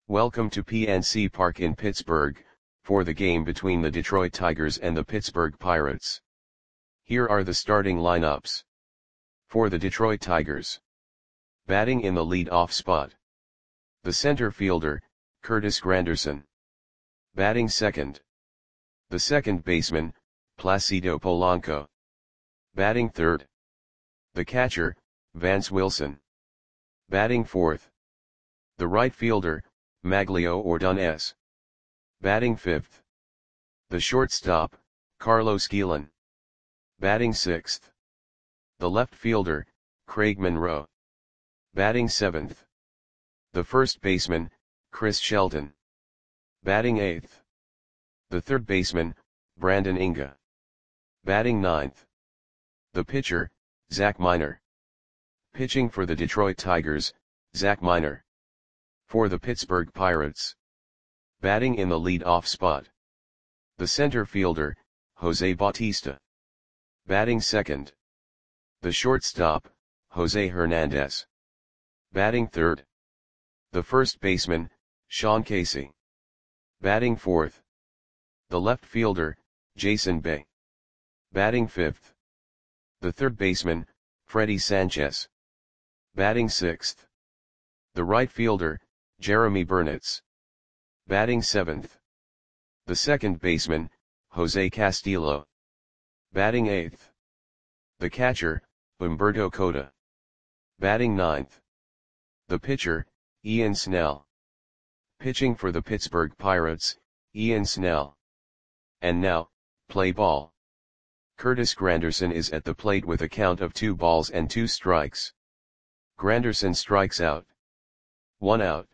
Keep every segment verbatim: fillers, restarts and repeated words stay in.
Welcome to P N C Park in Pittsburgh, for the game between the Detroit Tigers and the Pittsburgh Pirates. Here are the starting lineups. For the Detroit Tigers. Batting in the lead-off spot. The center fielder, Curtis Granderson. Batting second. The second baseman, Placido Polanco. Batting third. The catcher, Vance Wilson. Batting fourth. The right fielder, Maglio Ordonez. Batting fifth. The shortstop, Carlos Guillen. Batting sixth. The left fielder, Craig Monroe. Batting seventh. The first baseman, Chris Shelton. Batting eighth. The third baseman, Brandon Inge. Batting ninth. The pitcher, Zach Miner. Pitching for the Detroit Tigers, Zach Miner. For the Pittsburgh Pirates. Batting in the lead-off spot. The center fielder, Jose Bautista. Batting second. The shortstop, Jose Hernandez. Batting third. The first baseman, Sean Casey. Batting fourth. The left fielder, Jason Bay. Batting fifth. The third baseman, Freddie Sanchez. Batting sixth. The right fielder, Jeremy Burnitz. Batting seventh. The second baseman, Jose Castillo. Batting eighth. The catcher, Humberto Cota. Batting ninth. The pitcher, Ian Snell. Pitching for the Pittsburgh Pirates, Ian Snell. And now, play ball. Curtis Granderson is at the plate with a count of two balls and two strikes. Granderson strikes out. One out.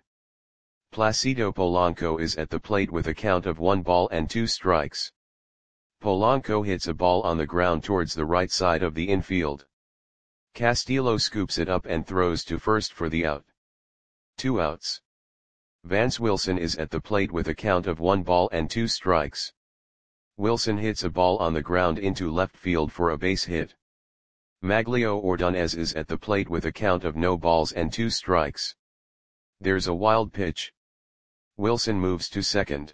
Placido Polanco is at the plate with a count of one ball and two strikes. Polanco hits a ball on the ground towards the right side of the infield. Castillo scoops it up and throws to first for the out. Two outs. Vance Wilson is at the plate with a count of one ball and two strikes. Wilson hits a ball on the ground into left field for a base hit. Maglio Ordonez is at the plate with a count of no balls and two strikes. There's a wild pitch. Wilson moves to second.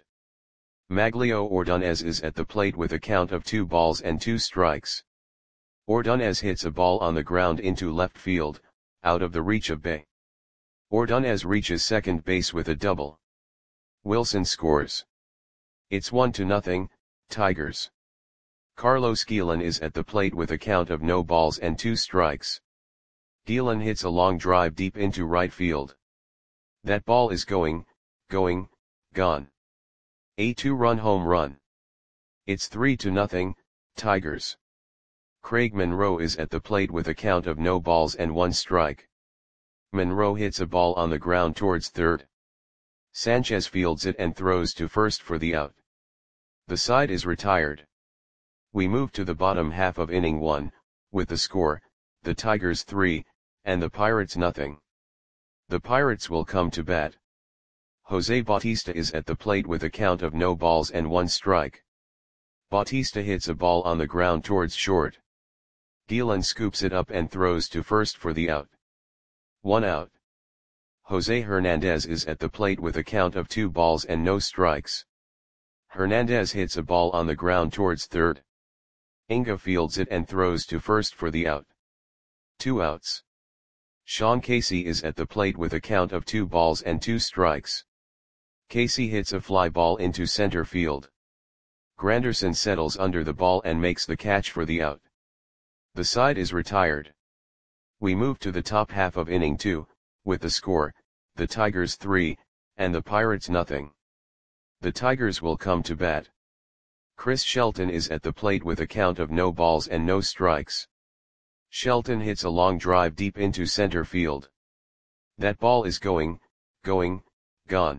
Maglio Ordonez is at the plate with a count of two balls and two strikes. Ordonez hits a ball on the ground into left field, out of the reach of Bay. Ordonez reaches second base with a double. Wilson scores. It's one to nothing, Tigers. Carlos Guillen is at the plate with a count of no balls and two strikes. Guillen hits a long drive deep into right field. That ball is going, going, gone. A two-run home run. It's three to nothing, Tigers. Craig Monroe is at the plate with a count of no balls and one strike. Monroe hits a ball on the ground towards third. Sanchez fields it and throws to first for the out. The side is retired. We move to the bottom half of inning one, with the score, the Tigers three, and the Pirates nothing. The Pirates will come to bat. Jose Bautista is at the plate with a count of no balls and one strike. Bautista hits a ball on the ground towards short. Guillen scoops it up and throws to first for the out. One out. Jose Hernandez is at the plate with a count of two balls and no strikes. Hernandez hits a ball on the ground towards third. Inge fields it and throws to first for the out. Two outs. Sean Casey is at the plate with a count of two balls and two strikes. Casey hits a fly ball into center field. Granderson settles under the ball and makes the catch for the out. The side is retired. We move to the top half of inning two, with the score, the Tigers three, and the Pirates nothing. The Tigers will come to bat. Chris Shelton is at the plate with a count of no balls and no strikes. Shelton hits a long drive deep into center field. That ball is going, going, gone.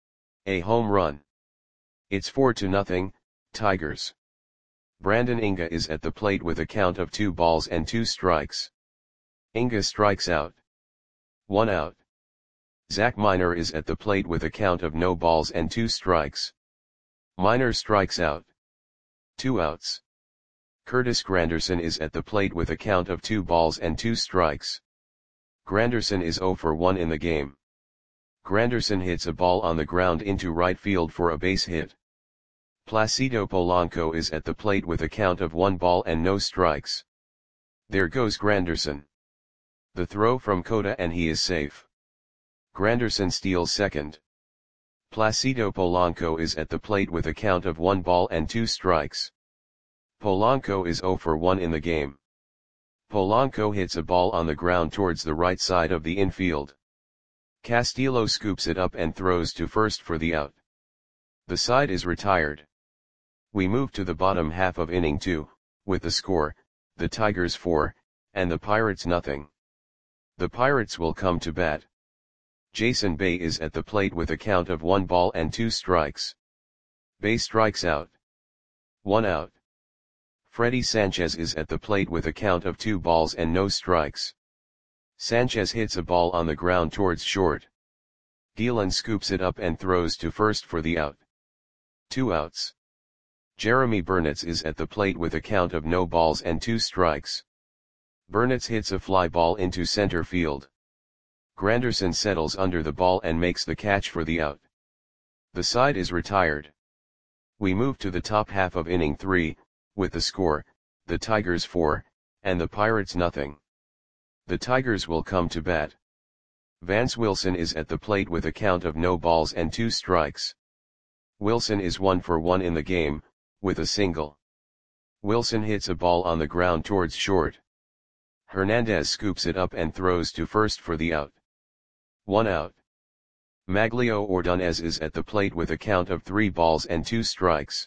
A home run. It's four to nothing, Tigers. Brandon Inge is at the plate with a count of two balls and two strikes. Inge strikes out. One out. Zach Miner is at the plate with a count of no balls and two strikes. Miner strikes out. Two outs. Curtis Granderson is at the plate with a count of two balls and two strikes. Granderson is zero for one in the game. Granderson hits a ball on the ground into right field for a base hit. Placido Polanco is at the plate with a count of one ball and no strikes. There goes Granderson. The throw from Cota and he is safe. Granderson steals second. Placido Polanco is at the plate with a count of one ball and two strikes. Polanco is zero for one in the game. Polanco hits a ball on the ground towards the right side of the infield. Castillo scoops it up and throws to first for the out. The side is retired. We move to the bottom half of inning two, with the score, the Tigers four, and the Pirates nothing. The Pirates will come to bat. Jason Bay is at the plate with a count of one ball and two strikes. Bay strikes out. One out. Freddy Sanchez is at the plate with a count of two balls and no strikes. Sanchez hits a ball on the ground towards short. Gielan scoops it up and throws to first for the out. Two outs. Jeremy Burnitz is at the plate with a count of no balls and two strikes. Burnitz hits a fly ball into center field. Granderson settles under the ball and makes the catch for the out. The side is retired. We move to the top half of inning three, with the score, the Tigers four, and the Pirates nothing. The Tigers will come to bat. Vance Wilson is at the plate with a count of no balls and two strikes. Wilson is one for one in the game, with a single. Wilson hits a ball on the ground towards short. Hernandez scoops it up and throws to first for the out. One out. Maglio Ordonez is at the plate with a count of three balls and two strikes.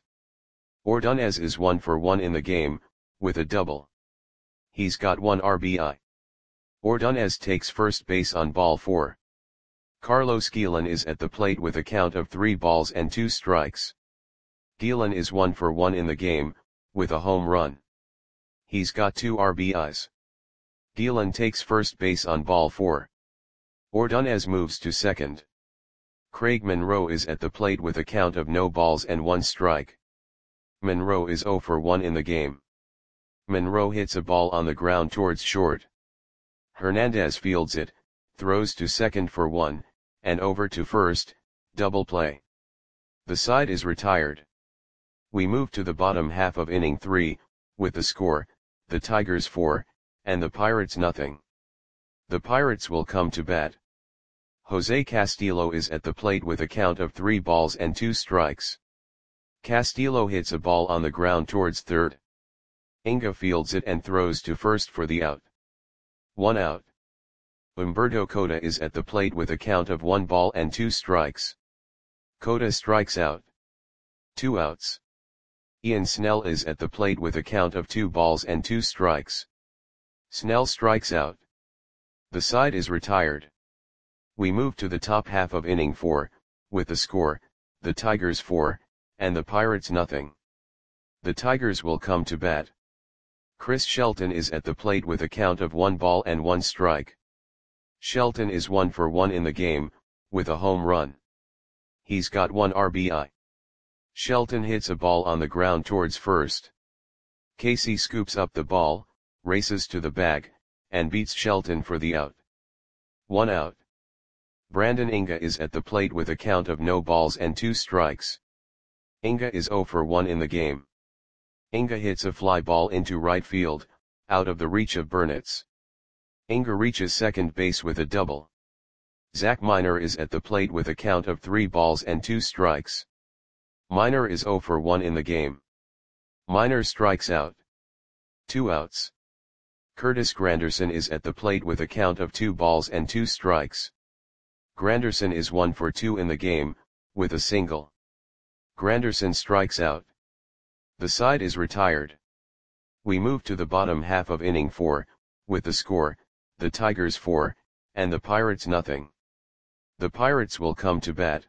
Ordonez is one for one in the game, with a double. He's got one R B I. Ordonez takes first base on ball four. Carlos Gielan is at the plate with a count of three balls and two strikes. Gielan is one for one in the game, with a home run. He's got two R B Is. Gielan takes first base on ball four. Ordonez moves to second. Craig Monroe is at the plate with a count of no balls and one strike. Monroe is zero for one in the game. Monroe hits a ball on the ground towards short. Hernandez fields it, throws to second for one, and over to first, double play. The side is retired. We move to the bottom half of inning three, with the score, the Tigers four, and the Pirates nothing. The Pirates will come to bat. Jose Castillo is at the plate with a count of three balls and two strikes. Castillo hits a ball on the ground towards third. Inga fields it and throws to first for the out. One out. Humberto Cota is at the plate with a count of one ball and two strikes. Cota strikes out. Two outs. Ian Snell is at the plate with a count of two balls and two strikes. Snell strikes out. The side is retired. We move to the top half of inning four, with the score, the Tigers four, and the Pirates nothing. The Tigers will come to bat. Chris Shelton is at the plate with a count of one ball and one strike. Shelton is one for one in the game, with a home run. He's got one R B I. Shelton hits a ball on the ground towards first. Casey scoops up the ball, races to the bag, and beats Shelton for the out. One out. Brandon Inga is at the plate with a count of no balls and two strikes. Inga is zero for one in the game. Inga hits a fly ball into right field, out of the reach of Burnitz. Inga reaches second base with a double. Zach Miner is at the plate with a count of three balls and two strikes. Miner is zero for one in the game. Miner strikes out. Two outs. Curtis Granderson is at the plate with a count of two balls and two strikes. Granderson is one for two in the game, with a single. Granderson strikes out. The side is retired. We move to the bottom half of inning four, with the score, the Tigers four, and the Pirates nothing. The Pirates will come to bat.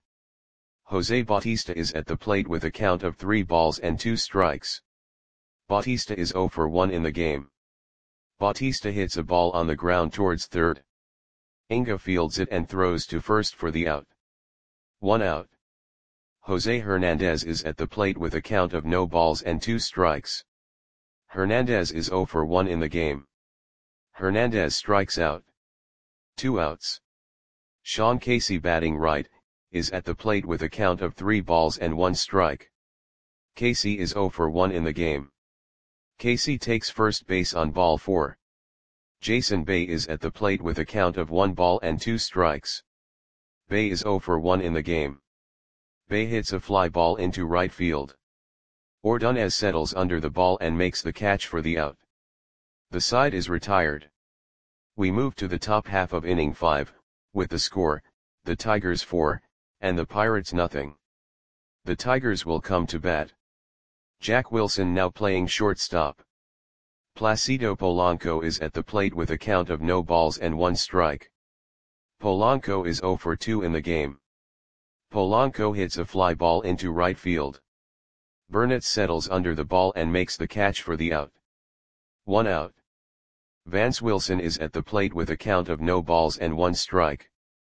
Jose Bautista is at the plate with a count of three balls and two strikes. Bautista is zero for one in the game. Bautista hits a ball on the ground towards third. Inga fields it and throws to first for the out. One out. Jose Hernandez is at the plate with a count of no balls and two strikes. Hernandez is zero for one in the game. Hernandez strikes out. Two outs. Sean Casey batting right, is at the plate with a count of three balls and one strike. Casey is zero for one in the game. Casey takes first base on ball four. Jason Bay is at the plate with a count of one ball and two strikes. Bay is zero for one in the game. Bay hits a fly ball into right field. Ordonez settles under the ball and makes the catch for the out. The side is retired. We move to the top half of inning five, with the score, the Tigers four, and the Pirates nothing. The Tigers will come to bat. Jack Wilson now playing shortstop. Placido Polanco is at the plate with a count of no balls and one strike. Polanco is zero for two in the game. Polanco hits a fly ball into right field. Burnett settles under the ball and makes the catch for the out. One out. Vance Wilson is at the plate with a count of no balls and one strike.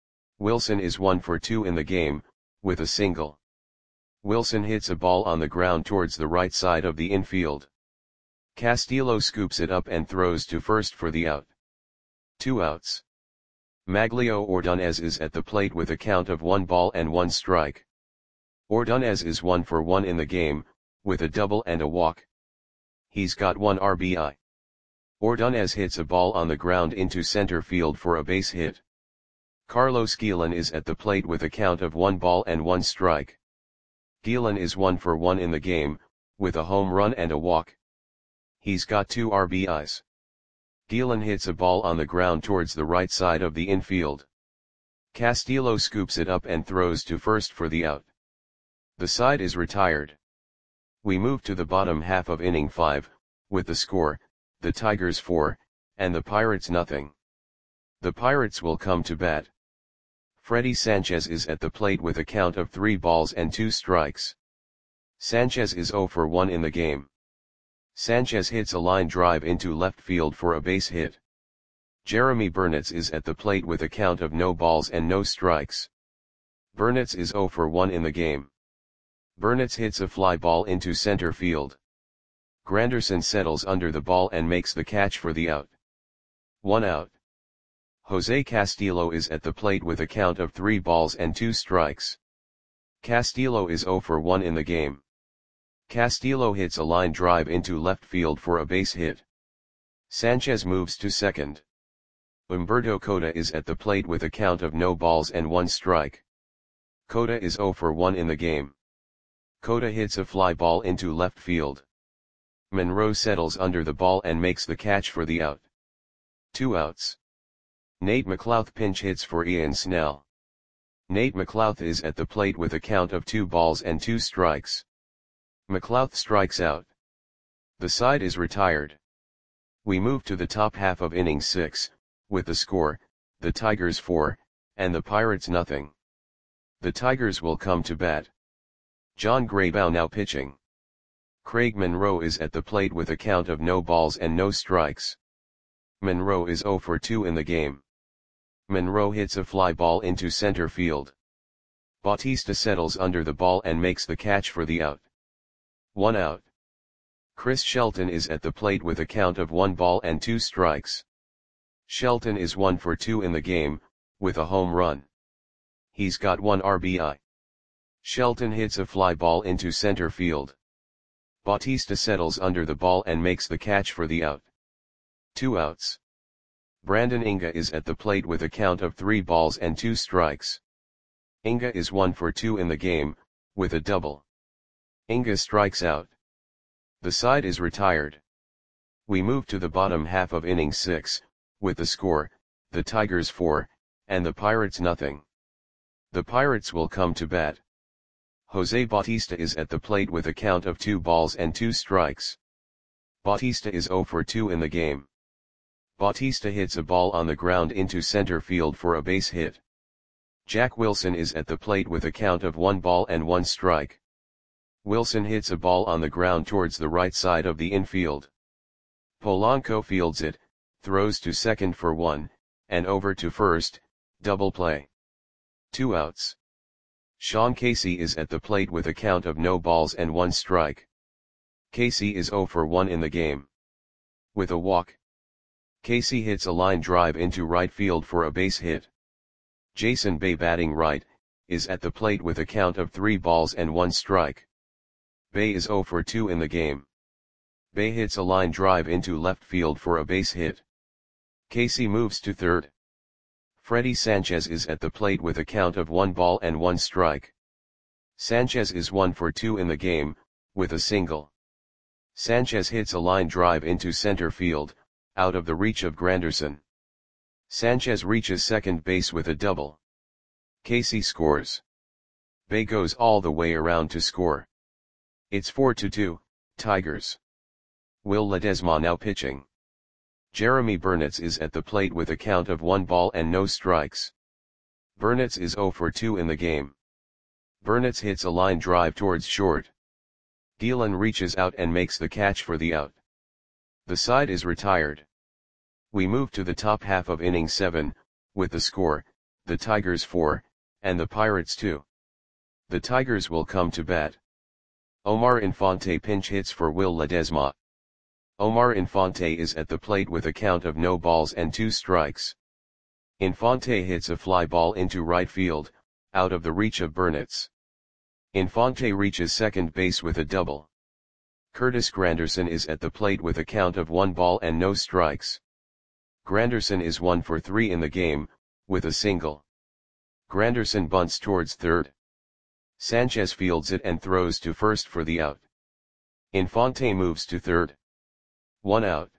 Wilson is one for two in the game, with a single. Wilson hits a ball on the ground towards the right side of the infield. Castillo scoops it up and throws to first for the out. Two outs. Maglio Ordonez is at the plate with a count of one ball and one strike. Ordonez is one for one in the game, with a double and a walk. He's got one R B I. Ordonez hits a ball on the ground into center field for a base hit. Carlos Guillen is at the plate with a count of one ball and one strike. Guillen is one for one in the game, with a home run and a walk. He's got two R B Is. Guillen hits a ball on the ground towards the right side of the infield. Castillo scoops it up and throws to first for the out. The side is retired. We move to the bottom half of inning five, with the score, the Tigers four, and the Pirates nothing. The Pirates will come to bat. Freddy Sanchez is at the plate with a count of three balls and two strikes. Sanchez is zero for one in the game. Sanchez hits a line drive into left field for a base hit. Jeremy Burnett is at the plate with a count of no balls and no strikes. Burnett is zero for one in the game. Burnett hits a fly ball into center field. Granderson settles under the ball and makes the catch for the out. One out. Jose Castillo is at the plate with a count of three balls and two strikes. Castillo is zero for one in the game. Castillo hits a line drive into left field for a base hit. Sanchez moves to second. Humberto Cota is at the plate with a count of no balls and one strike. Cota is zero for one in the game. Cota hits a fly ball into left field. Monroe settles under the ball and makes the catch for the out. Two outs. Nate McLouth pinch hits for Ian Snell. Nate McLouth is at the plate with a count of two balls and two strikes. McLouth strikes out. The side is retired. We move to the top half of inning six, with the score, the Tigers four, and the Pirates nothing. The Tigers will come to bat. John Graybow now pitching. Craig Monroe is at the plate with a count of no balls and no strikes. Monroe is zero for two in the game. Monroe hits a fly ball into center field. Bautista settles under the ball and makes the catch for the out. One out. Chris Shelton is at the plate with a count of one ball and two strikes. Shelton is one for two in the game, with a home run. He's got one R B I. Shelton hits a fly ball into center field. Bautista settles under the ball and makes the catch for the out. Two outs. Brandon Inga is at the plate with a count of three balls and two strikes. Inga is one for two in the game, with a double. Inga strikes out. The side is retired. We move to the bottom half of inning six, with the score, the Tigers four, and the Pirates nothing. The Pirates will come to bat. Jose Bautista is at the plate with a count of two balls and two strikes. Bautista is zero for two in the game. Bautista hits a ball on the ground into center field for a base hit. Jack Wilson is at the plate with a count of one ball and one strike. Wilson hits a ball on the ground towards the right side of the infield. Polanco fields it, throws to second for one, and over to first, double play. Two outs. Sean Casey is at the plate with a count of no balls and one strike. Casey is zero for one in the game. With a walk. Casey hits a line drive into right field for a base hit. Jason Bay batting right, is at the plate with a count of three balls and one strike. Bay is zero for two in the game. Bay hits a line drive into left field for a base hit. Casey moves to third. Freddy Sanchez is at the plate with a count of one ball and one strike. Sanchez is one for two in the game, with a single. Sanchez hits a line drive into center field, out of the reach of Granderson. Sanchez reaches second base with a double. Casey scores. Bay goes all the way around to score. It's four to two, Tigers. Will Ledesma now pitching. Jeremy Burnitz is at the plate with a count of one ball and no strikes. Burnitz is zero for two in the game. Burnitz hits a line drive towards short. Gielan reaches out and makes the catch for the out. The side is retired. We move to the top half of inning seven, with the score, the Tigers four, and the Pirates two. The Tigers will come to bat. Omar Infante pinch hits for Will Ledesma. Omar Infante is at the plate with a count of no balls and two strikes. Infante hits a fly ball into right field, out of the reach of Burnitz. Infante reaches second base with a double. Curtis Granderson is at the plate with a count of one ball and no strikes. Granderson is one for three in the game, with a single. Granderson bunts towards third. Sanchez fields it and throws to first for the out. Infante moves to third. One out.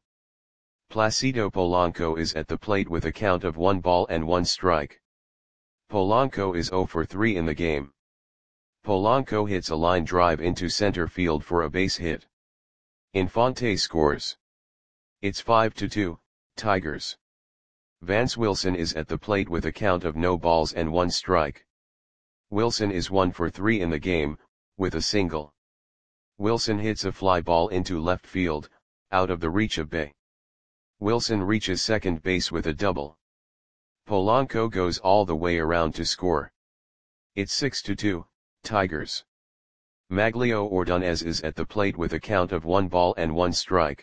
Placido Polanco is at the plate with a count of one ball and one strike. Polanco is zero for three in the game. Polanco hits a line drive into center field for a base hit. Infante scores. It's five to two, Tigers. Vance Wilson is at the plate with a count of no balls and one strike. Wilson is one for three in the game, with a single. Wilson hits a fly ball into left field, out of the reach of Bay. Wilson reaches second base with a double. Polanco goes all the way around to score. It's six to two, Tigers. Maglio Ordonez is at the plate with a count of one ball and one strike.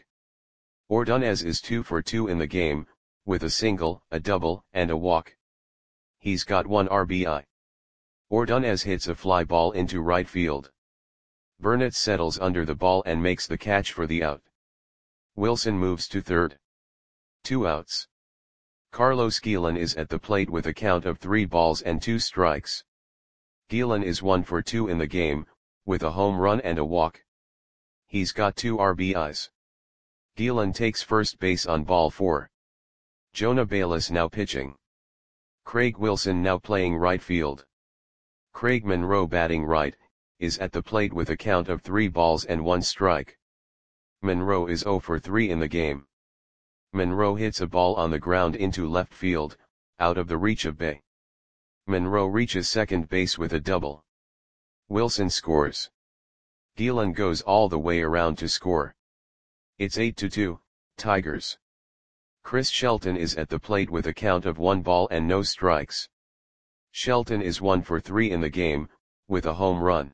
Ordonez is two for two in the game, with a single, a double, and a walk. He's got one R B I. Ordonez hits a fly ball into right field. Burnitz settles under the ball and makes the catch for the out. Wilson moves to third. Two outs. Carlos Gielan is at the plate with a count of three balls and two strikes. Gielan is one for two in the game, with a home run and a walk. He's got two R B Is. Gielan takes first base on ball four. Jonah Bayless now pitching. Craig Wilson now playing right field. Craig Monroe batting right, is at the plate with a count of three balls and one strike. Monroe is zero for three in the game. Monroe hits a ball on the ground into left field, out of the reach of Bay. Monroe reaches second base with a double. Wilson scores. Gielan goes all the way around to score. It's eight to two, Tigers. Chris Shelton is at the plate with a count of one ball and no strikes. Shelton is one for three in the game, with a home run.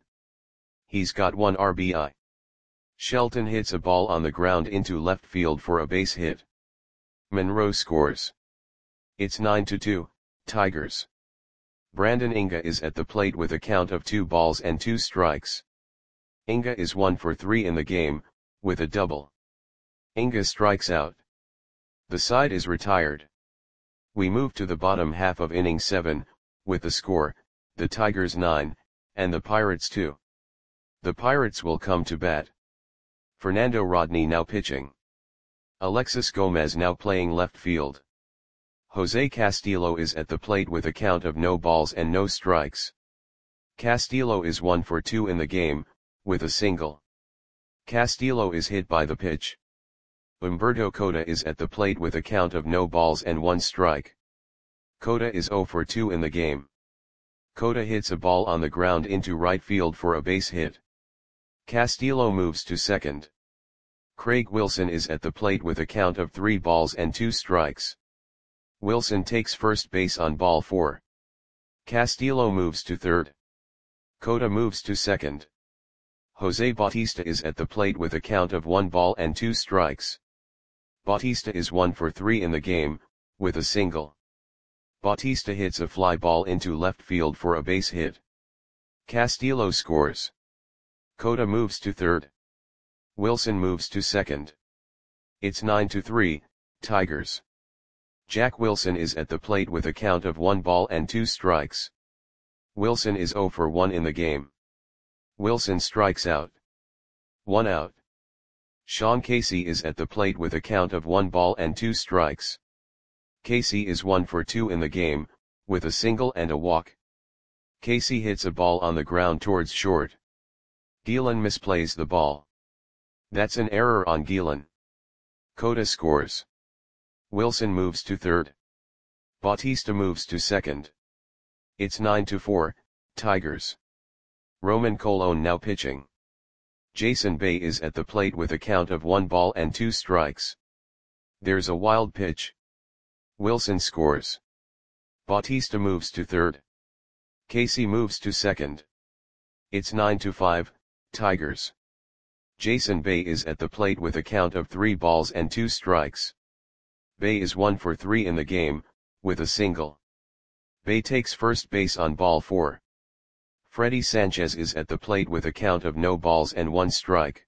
He's got one R B I. Shelton hits a ball on the ground into left field for a base hit. Monroe scores. It's nine to two, Tigers. Brandon Inga is at the plate with a count of two balls and two strikes. Inga is one for three in the game, with a double. Inga strikes out. The side is retired. We move to the bottom half of inning seven, with the score, the Tigers nine, and the Pirates two. The Pirates will come to bat. Fernando Rodney now pitching. Alexis Gomez now playing left field. Jose Castillo is at the plate with a count of no balls and no strikes. Castillo is one for two in the game, with a single. Castillo is hit by the pitch. Humberto Cota is at the plate with a count of no balls and one strike. Cota is zero for two in the game. Cota hits a ball on the ground into right field for a base hit. Castillo moves to second. Craig Wilson is at the plate with a count of three balls and two strikes. Wilson takes first base on ball four. Castillo moves to third. Cota moves to second. Jose Bautista is at the plate with a count of one ball and two strikes. Bautista is one for three in the game, with a single. Bautista hits a fly ball into left field for a base hit. Castillo scores. Cota moves to third. Wilson moves to second. It's nine to three, Tigers. Jack Wilson is at the plate with a count of one ball and two strikes. Wilson is zero for one in the game. Wilson strikes out. One out. Sean Casey is at the plate with a count of one ball and two strikes. Casey is one for two in the game, with a single and a walk. Casey hits a ball on the ground towards short. Gielan misplays the ball. That's an error on Gielan. Cota scores. Wilson moves to third. Bautista moves to second. It's nine to four, Tigers. Roman Colon now pitching. Jason Bay is at the plate with a count of one ball and two strikes. There's a wild pitch. Wilson scores. Bautista moves to third. Casey moves to second. It's nine to five, Tigers. Jason Bay is at the plate with a count of three balls and two strikes. Bay is one for three in the game, with a single. Bay takes first base on ball four. Freddy Sanchez is at the plate with a count of no balls and one strike.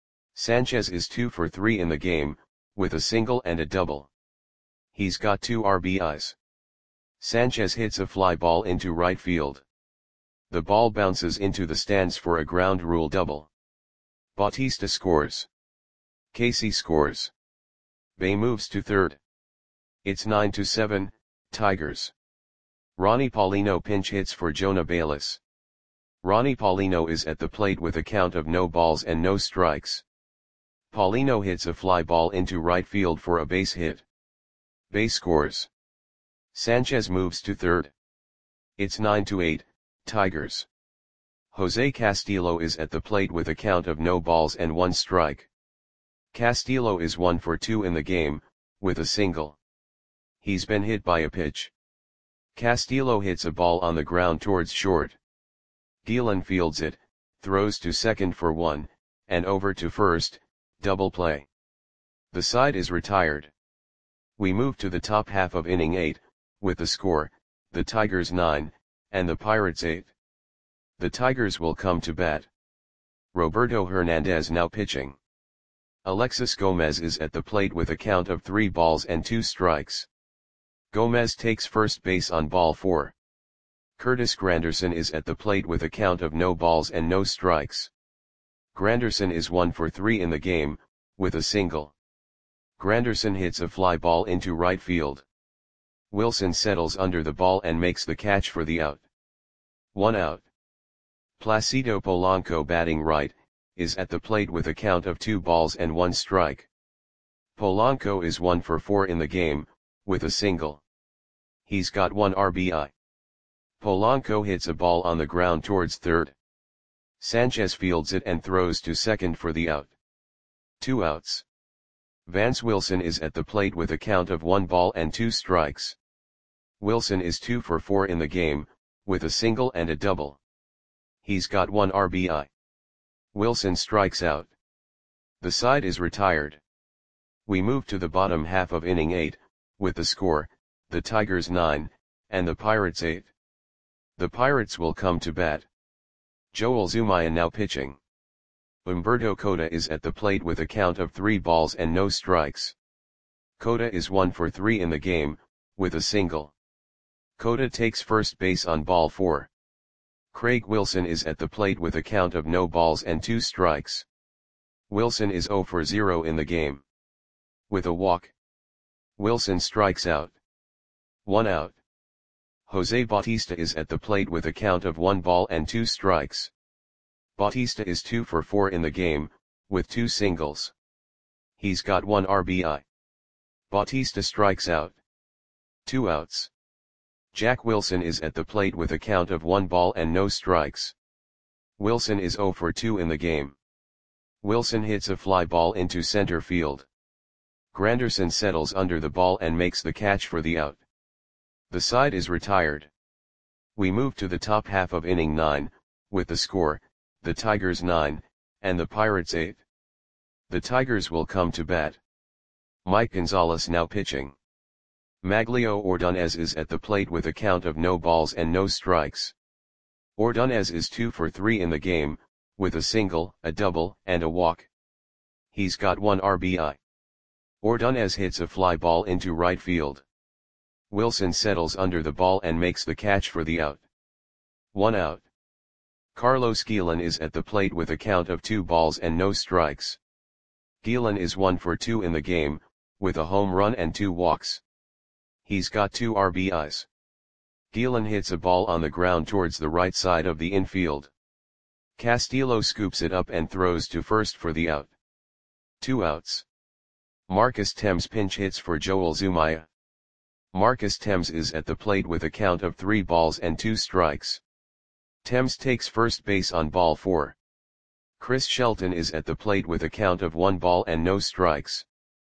Sanchez is two for three in the game, with a single and a double. He's got two R B Is. Sanchez hits a fly ball into right field. The ball bounces into the stands for a ground rule double. Bautista scores. Casey scores. Bay moves to third. It's nine to seven, Tigers. Ronnie Paulino pinch hits for Jonah Bayliss. Ronnie Paulino is at the plate with a count of no balls and no strikes. Paulino hits a fly ball into right field for a base hit. Bay scores. Sanchez moves to third. It's nine to eight, Tigers. Jose Castillo is at the plate with a count of no balls and one strike. Castillo is one for two in the game, with a single. He's been hit by a pitch. Castillo hits a ball on the ground towards short. Gielan fields it, throws to second for one, and over to first, double play. The side is retired. We move to the top half of inning eight, with the score, the Tigers nine, and the Pirates eight. The Tigers will come to bat. Roberto Hernandez now pitching. Alexis Gomez is at the plate with a count of three balls and two strikes. Gomez takes first base on ball four. Curtis Granderson is at the plate with a count of no balls and no strikes. Granderson is one for three in the game, with a single. Granderson hits a fly ball into right field. Wilson settles under the ball and makes the catch for the out. One out. Placido Polanco batting right, is at the plate with a count of two balls and one strike. Polanco is one for four in the game, with a single. He's got one R B I. Polanco hits a ball on the ground towards third. Sanchez fields it and throws to second for the out. Two outs. Vance Wilson is at the plate with a count of one ball and two strikes. Wilson is two for four in the game, with a single and a double. He's got one R B I. Wilson strikes out. The side is retired. We move to the bottom half of inning eight, with the score, the Tigers nine, and the Pirates eight. The Pirates will come to bat. Joel Zumaya now pitching. Humberto Cota is at the plate with a count of three balls and no strikes. Cota is one for three in the game, with a single. Cota takes first base on ball four. Craig Wilson is at the plate with a count of no balls and two strikes. Wilson is zero for zero in the game. With a walk. Wilson strikes out. One out. Jose Bautista is at the plate with a count of one ball and two strikes. Bautista is two for four in the game, with two singles. He's got one R B I. Bautista strikes out. Two outs. Jack Wilson is at the plate with a count of one ball and no strikes. Wilson is zero for two in the game. Wilson hits a fly ball into center field. Granderson settles under the ball and makes the catch for the out. The side is retired. We move to the top half of inning nine, with the score, the Tigers nine, and the Pirates eight. The Tigers will come to bat. Mike Gonzalez now pitching. Maglio Ordonez is at the plate with a count of no balls and no strikes. Ordonez is two for three in the game, with a single, a double, and a walk. He's got one R B I. Ordonez hits a fly ball into right field. Wilson settles under the ball and makes the catch for the out. One out. Carlos Guillen is at the plate with a count of two balls and no strikes. Guillen is one for two in the game, with a home run and two walks. He's got two R B Is. Guillen hits a ball on the ground towards the right side of the infield. Castillo scoops it up and throws to first for the out. Two outs. Marcus Thames pinch hits for Joel Zumaya. Marcus Thames is at the plate with a count of three balls and two strikes. Thames takes first base on ball four. Chris Shelton is at the plate with a count of one ball and no strikes.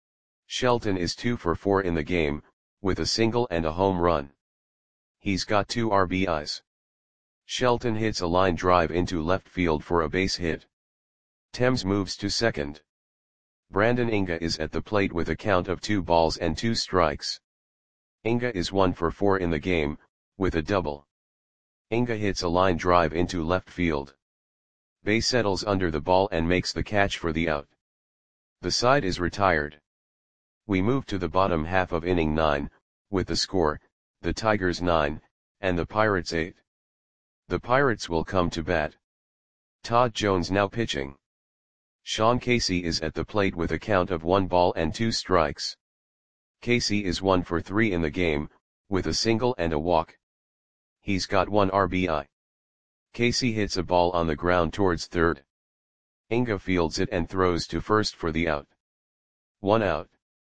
Shelton is two for four in the game, with a single and a home run. He's got two R B Is. Shelton hits a line drive into left field for a base hit. Thames moves to second. Brandon Inga is at the plate with a count of two balls and two strikes. Inga is one for four in the game, with a double. Inga hits a line drive into left field. Bay settles under the ball and makes the catch for the out. The side is retired. We move to the bottom half of inning nine, with the score, the Tigers nine, and the Pirates eight. The Pirates will come to bat. Todd Jones now pitching. Sean Casey is at the plate with a count of one ball and two strikes. Casey is one for three in the game, with a single and a walk. He's got one R B I. Casey hits a ball on the ground towards third. Inga fields it and throws to first for the out. One out.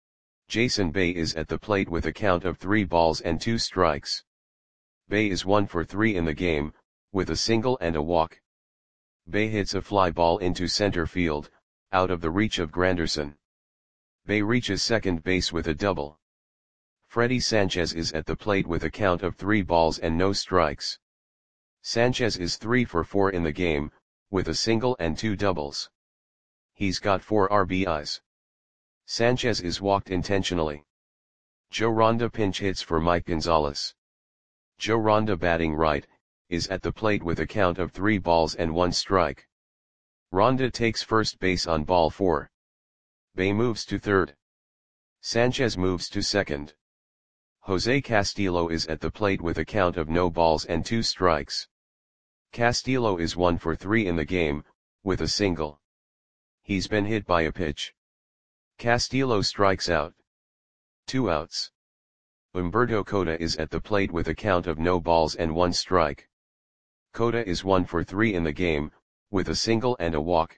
Jason Bay is at the plate with a count of three balls and two strikes. Bay is one for three in the game, with a single and a walk. Bay hits a fly ball into center field, out of the reach of Granderson. Bay reaches second base with a double. Freddie Sanchez is at the plate with a count of three balls and no strikes. Sanchez is three for four in the game, with a single and two doubles. He's got four R B Is. Sanchez is walked intentionally. Joe Ronda pinch hits for Mike Gonzalez. Joe Ronda, batting right, is at the plate with a count of three balls and one strike. Ronda takes first base on ball four. Bay moves to third. Sanchez moves to second. Jose Castillo is at the plate with a count of no balls and two strikes. Castillo is one for three in the game, with a single. He's been hit by a pitch. Castillo strikes out. Two outs. Humberto Cota is at the plate with a count of no balls and one strike. Cota is one for three in the game, with a single and a walk.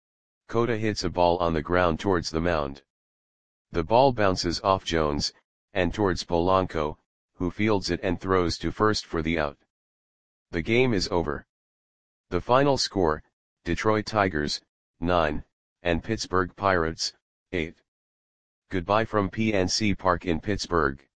Cota hits a ball on the ground towards the mound. The ball bounces off Jones, and towards Polanco, who fields it and throws to first for the out. The game is over. The final score, Detroit Tigers, nine, and Pittsburgh Pirates, eight. Goodbye from P N C Park in Pittsburgh.